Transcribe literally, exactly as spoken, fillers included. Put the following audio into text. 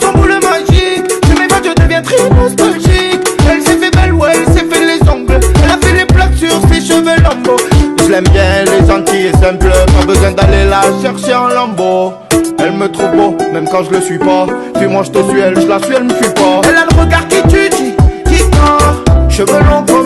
son boule magique. Je m'évade, je deviens très nostalgique. Elle s'est fait belle, ouais, elle s'est fait les ongles. Elle a fait les plaques sur ses cheveux lambeaux. Je l'aime bien, elle est gentille et simple. Pas besoin d'aller la chercher en lambeau. Elle me trouve beau, même quand je le suis pas. Puis moi je te suis, elle, je la suis, elle me fuit pas. Elle a le regard qui tue, qui, qui tord. Cheveux longs